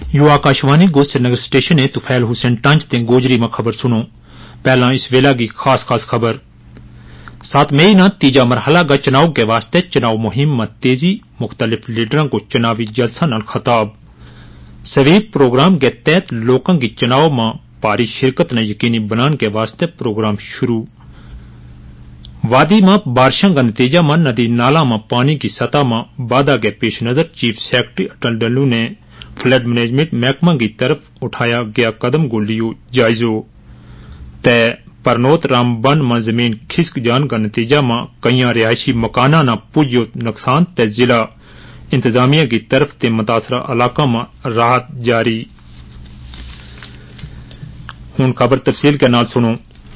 यो आकाशवाणी गो श्रीनगर स्टेशन है तुफैल हुसैन टंच ते गोजरी में खबर सुनो। पहला इस वेला की खास खबर 7 मई न तीजा मरहला का चुनाव के वास्ते चुनाव मुहिम में तेजी, मुख्तलिफ लीडरों को चुनावी जलसा नाल खिताब। स्वीप प्रोग्राम के तहत लोगों की चुनाव में भारी शिरकत ने यकीनी बनाने के वास्ते प्रोग्राम शुरू। वादी में बारिशों का नतीजा में नदी नाला में पानी की सतह में बाधा के पेश नजर चीफ सेक्रेटरी अटल डल्लू ने फ्लड मैनेजमेंट महकमा की तरफ उठाया गया कदम को लियो जायजो। तय परनोत रामबन में जमीन खिसक जाने का नतीजा में कई रिहायशी मकाना न पुजो नुकसान तय जिला इंतजामिया की तरफ ते मुतासरा इलाका में राहत जारी। हुन खबर तफसील के नाल सुनो।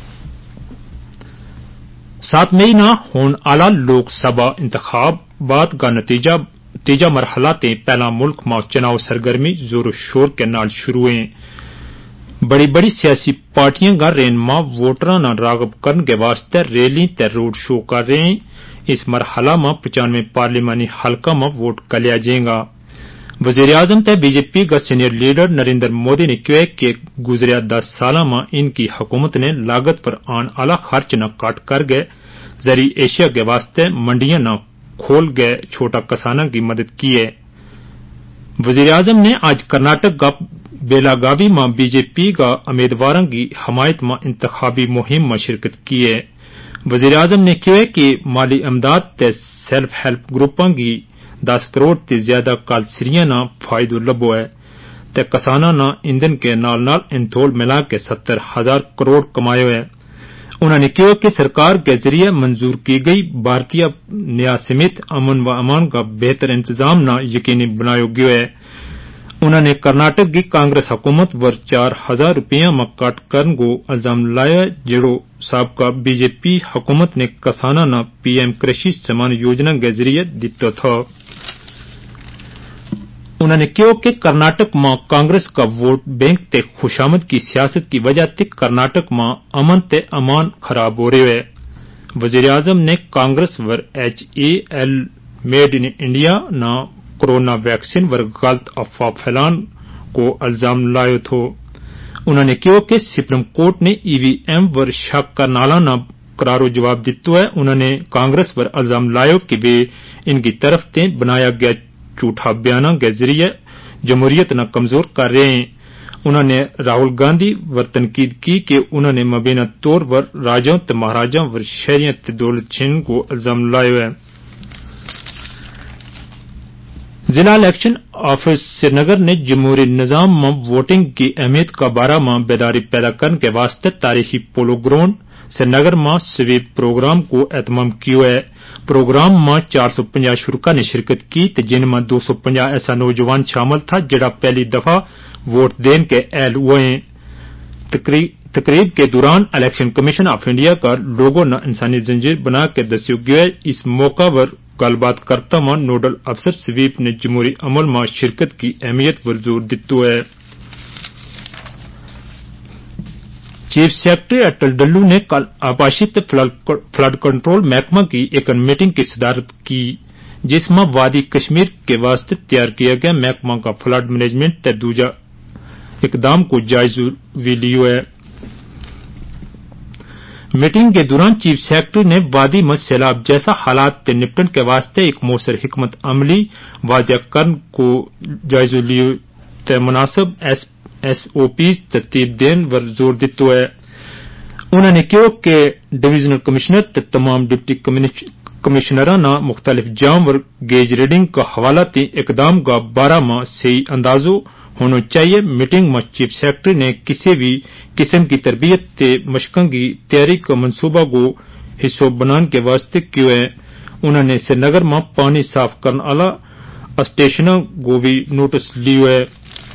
7 मई न होने आला लोकसभा इंतखाबात का नतीजा तीजा मरहला ते पहला मुल्क में चुनाव सरगर्मी जोर शोर के नाल शुरू है। बड़ी बड़ी सियासी पार्टियां का रेन में वोटरां न रागब करने के वास्ते रैली ते रोड शो कर रहे हैं। इस मरहला में 95 पार्लिमानी हल्का में वोट कलिया जाएगा। वजीर आजम ते बीजेपी का सीनियर लीडर नरेंद्र मोदी ने कहा कि गुजरिया 10 साल में इनकी हुकूमत ने लागत पर आने वाला खर्च न काट कर गए जरिए एशिया के वास्ते मंडियां न खोल गए छोटा किसानों की मदद की है। वजीर आजम ने आज कर्नाटक का बेलागावी में बीजेपी का उम्मीदवारों की हमायत में इंतखाबी मुहिम में शिरकत की है। वजीर आजम ने कहा कि माली इमदाद ते सेल्फ हेल्प ग्रुपों की 10 करोड़ ते ज्यादा कालसरियां न फायदो लबो है ते किसानों न ईंधन के नाल नाल इंथोल मिला के 70,000 करोड़ कमायो है। उन्होंने कहा कि सरकार के जरिए मंजूर की गई भारतीय न्याय समिति अमन व अमान का बेहतर इंतजाम न यकीनी बनायो गयो है। उन्होंने कर्नाटक की कांग्रेस हुकूमत वर 4,000 रुपया में काट करने को इल्जाम लाया जेड़ो साबका बीजेपी हुकूमत ने किसानों न पीएम कृषि सम्मान योजना के जरिए दिता था। उन्होंने कहा कि कर्नाटक में कांग्रेस का वोट बैंक ते खुशामद की सियासत की वजह से कर्नाटक में अमन ते अमान खराब हो रहे है। वजीर आजम ने कांग्रेस वर HAL मेड इन इंडिया न कोरोना वैक्सीन वर गलत अफवाह फैलाने को इल्जाम लायो थो। उन्होंने कहा कि सुप्रीम कोर्ट ने EVM वर शक करने वाला न करारो जवाब दिता है। उन्होंने कांग्रेस वर इल्जाम लायो कि वे इनकी तरफ से बनाया गया झूठा बयानों के जरिए जमहूरियत न कमजोर कर रहे हैं। उन्होंने राहुल गांधी वर तनकीद की कि उन्होंने मुबीना तौर पर राजाओं ते महाराजाओं वर शहरियों ते दौलत छीन को इल्जाम लायो है। जिला इलेक्शन ऑफिस श्रीनगर ने जमहूरी निजाम में वोटिंग की अहमियत का बारे में बेदारी पैदा करने के वास्ते तारीखी पोलो ग्राउंड श्रीनगर में स्वीप प्रोग्राम को एहतमाम किया है। प्रोग्राम में 450 शुरा ने शिरकत की जिनमें 250 ऐसा नौजवान शामिल था जड़ा पहली दफा वोट देने के अहल हुए हैं। तकरीब के दौरान इलेक्शन कमीशन ऑफ इंडिया का लोगों ने इंसानी जंजीर बना के दस्यो गया। इस मौका पर गलबात करता हुआ नोडल अफसर स्वीप ने जमहूरी अमल में शिरकत की अहमियत पर जोर दिता है। चीफ सेक्रेटरी अटल डल्लू ने कल आपाशित फ्लड कंट्रोल महकमा की एक मीटिंग की सदारत की जिसमें वादी कश्मीर के वास्ते तैयार किया गया महकमा का फ्लड मैनेजमेंट ते दूजा इकदाम को जायजा भी लियो है। मीटिंग के दौरान चीफ सेक्रेटरी ने वादी में सैलाब जैसा हालात से निपटने के वास्ते एक मौसर हिकमत अमली वाजिया करने को जायजा लियो ते मुनासिब SOPs तरतीब देने पर जोर दिता है। उन्होंने कहा कि डिवीजनल कमिश्नर ते तमाम डिप्टी कमिश्नरों ने मुख्तलिफ जाम व गेज रीडिंग का हवाला ते इकदाम का बारा में सही अंदाजो होना चाहिए। मीटिंग में चीफ सेक्रेटरी ने किसी भी किस्म की तरबियत ते मशकों की तैयारी का मनसूबा को हिस्सा बनाने के वास्ते किया है। उन्होंने श्रीनगर में पानी साफ करने वाला स्टेशनों को भी नोटिस लियो है।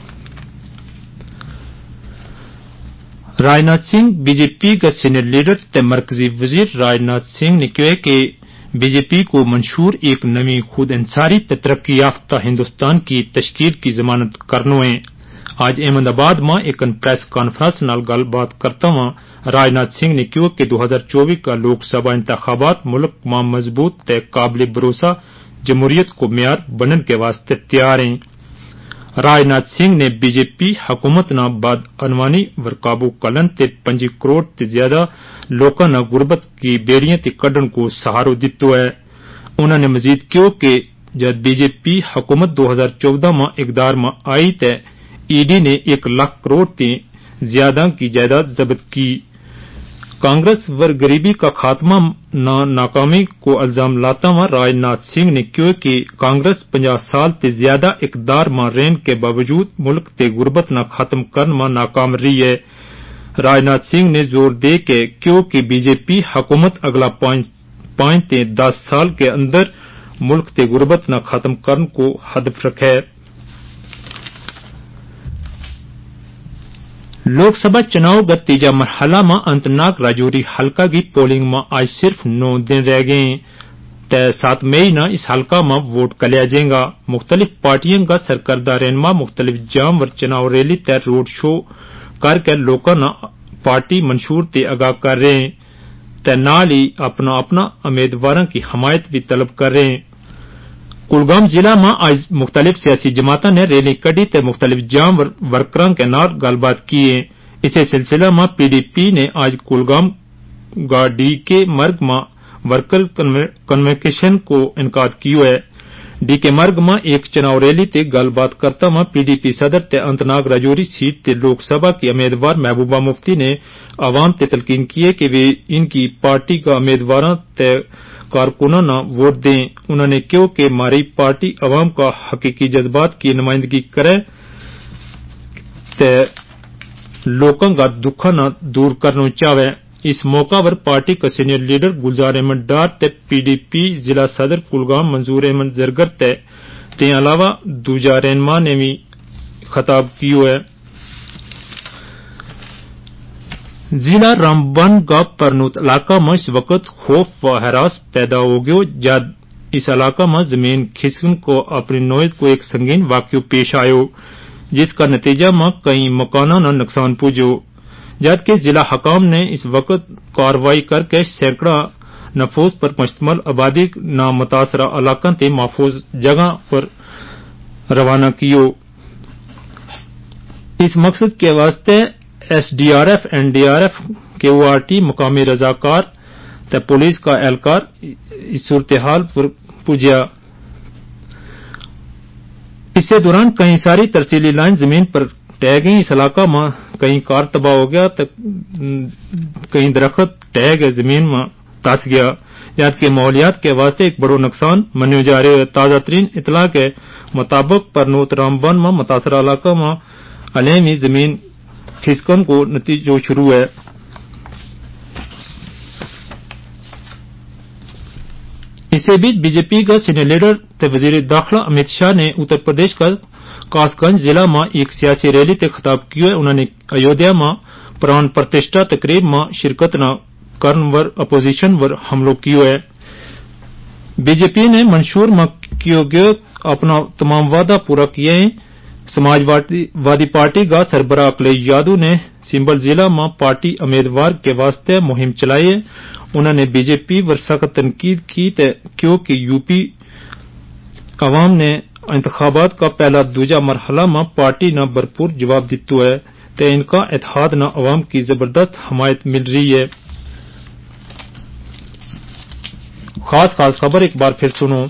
राजनाथ सिंह बीजेपी का सीनियर लीडर ते मरकजी वजीर राजनाथ सिंह ने कहा कि बीजेपी को मंशूर एक नवी खुद इंसारी ते तरक्की याफ्ता हिंदुस्तान की तश्कील की जमानत करनो है। आज अहमदाबाद में एक प्रेस कॉन्फ्रेंस नाल गलबात करता हुआ राजनाथ सिंह ने कहा कि 2024 का लोकसभा इंतखाबात मुल्क में मजबूत ते काबिल भरोसा जमहूरियत को म्यार बनने के वास्ते तैयार हैं। راجناتھ سنگھ نے بی جے پی حکومت نہ بد عنوانی ور قابو کلن تے 5 کروڑ تے زیادہ لوکاں نہ غربت کی بیڑیاں تے کڈن کو سہارو دتو ہے۔ انہوں نے مزید کیو کہ جد بی جے پی حکومت 2014 میں اقتدار میں آئی تے ای ڈی نے 1 لاکھ کروڑ تے زیادہ کی جائیداد ضبط کی۔ کانگریس ور غریبی کا خاتمہ ناکامی کو الزام لاتا ہوا راجناتھ سنگھ نے کہا کہ کانگریس 50 سال تے زیادہ اقتدار میں رہن کے باوجود ملک تے غربت نہ ختم کرنے میں ناکام رہی ہے۔ راجناتھ سنگھ نے زور دے کے کہا کہ بی جے پی حکومت اگلا 5 تے 10 سال کے اندر ملک تے غربت نہ ختم کرنے کو ہدف رکھے۔ لوک سبھا چناؤ کا تیجا مرحلہ میں انت ناگ راجوری حلقہ کی پولنگ میں آج صرف 9 دن رہ گئے ہیں تے 7 مئی نہ اس حلقہ میں ووٹ کلیا جائے گا۔ مختلف پارٹیوں کا سرکردہ رہنما مختلف جام ور چناؤ ریلی تے روڈ شو کر کے لوکاں نہ پارٹی منشور تے آگاہ کر رہے ہیں تے نال ہی اپنا امیدواراں کی حمایت بھی طلب کر رہے ہیں۔ کلگام ضلع میں آج مختلف سیاسی جماعتوں نے ریلی کڈی تے مختلف جام ورکراں کے نال گل بات کی ہے۔ اسی سلسلہ میں پی ڈی پی نے آج کلگام گا ڈی کے مرگ میں ورکر کنوینشن کو انعقاد کیو ہے۔ ڈی کے مرگ میں ایک چناؤ ریلی تے گل بات کرتا ہوا پی ڈی پی صدر تے انت ناگ راجوری سیٹ تے لوک سبھا کی امیدوار محبوبہ مفتی نے عوام تے تلقین کی ہے کہ وہ ان کی پارٹی کا امیدواراں تے کارکنوں نہ ووٹ دیں۔ انہوں نے کہا کہ ہماری پارٹی عوام کا حقیقی جذبات کی نمائندگی کرے تے لوکاں کا دکھا نہ دور کرنا چاہے۔ اس موقع پر پارٹی کا سینئر لیڈر گلزار احمد ڈار تے پی ڈی پی ضلع صدر کلگام منظور احمد زرگر تے علاوہ دوجا رہنما نے بھی خطاب کیو ہے۔ ضلع رامبن کا پرنوت علاقہ میں اس وقت خوف و ہراس پیدا ہو گیا جب اس علاقہ میں زمین کھسکن کو اپنی نوعیت کو ایک سنگین واقعہ پیش آیا جس کا نتیجہ میں کئی مکانوں نہ نقصان پہنچا، جبکہ ضلع حکام نے اس وقت کارروائی کر کے سینکڑا نفوس پر مشتمل آبادی نہ متاثرہ علاقوں تے محفوظ جگہ پر روانہ کیو۔ اس مقصد کے واسطے S D R F N D R F کے او آر ٹی مقامی رضاکار تے پولیس کا اہلکار اس صورتحال پر پہنچا۔ اس دوران کئی ساری ترسیلی لائن زمین پر ٹہ گئی۔ اس علاقہ میں کئی کار تباہ ہو گیا تو کئی درخت ٹہ گئے زمین میں دس گیا، جبکہ ماحولیات کے واسطے ایک بڑا نقصان منو جا رہا ہے۔ تازہ ترین اطلاع کے مطابق پرنوت رامبن میں متاثرہ علاقہ میں علیمی زمین کھسکن کو نتیجہ شروع ہے۔ اسی بیچ بی جے پی کا سینئر لیڈر تے وزیر داخلہ امت شاہ نے اتر پردیش کا کاس گنج ضلع میں ایک سیاسی ریلی تے خطاب کیا ہے۔ انہوں نے ایودھیا میں پران پرتشٹھا تقریب میں شرکت نہ کرن ور اپوزیشن ور حملوں کیو ہے۔ بی جے پی نے منشور میں کیو گئے اپنا تمام وعدہ پورا کیے ہیں۔ سماج وادی پارٹی کا سربراہ اکھلیش یادو نے سمبل ضلع میں پارٹی امیدوار کے واسطے مہم چلائی ہے۔ انہوں نے بی جے پی پر سخت تنقید کی کیونکہ یو پی عوام نے انتخابات کا پہلا دوجا مرحلہ میں پارٹی نہ بھرپور جواب دیتا ہے تو ان کا اتحاد نہ عوام کی زبردست حمایت مل رہی ہے۔ خاص خبر ایک بار پھر سنو۔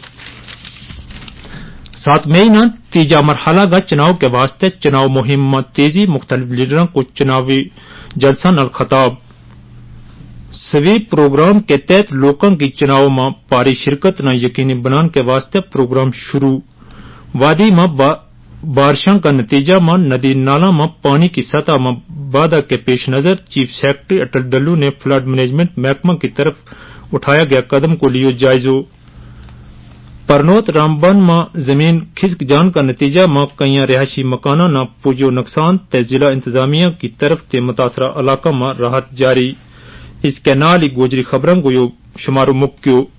7 مئی نہ تیجا مرحلہ کا چناؤ کے واسطے چناؤ مہم میں تیزی، مختلف لیڈروں کو چناوی جلسہ نال خطاب۔ سویپ پروگرام کے تحت لوگوں کی چناؤ میں پاری شرکت نہ یقینی بنانے کے واسطے پروگرام شروع۔ وادی میں بارشوں کا نتیجہ میں ندی نالوں میں پانی کی سطح میں بادہ کے پیش نظر چیف سیکرٹری اٹل ڈلو نے فلڈ مینجمنٹ محکمہ کی طرف اٹھایا گیا قدم کو لیا جائزہ۔ پرنوت رامبن میں زمین کھسک جان کا نتیجہ میں کئی رہائشی مکانوں نہ پہنچا نقصان تے ضلع انتظامیہ کی طرف تے متاثرہ علاقہ میں راحت جاری۔ اس کے نال ہی گوجری خبروں کو شمار مکیو۔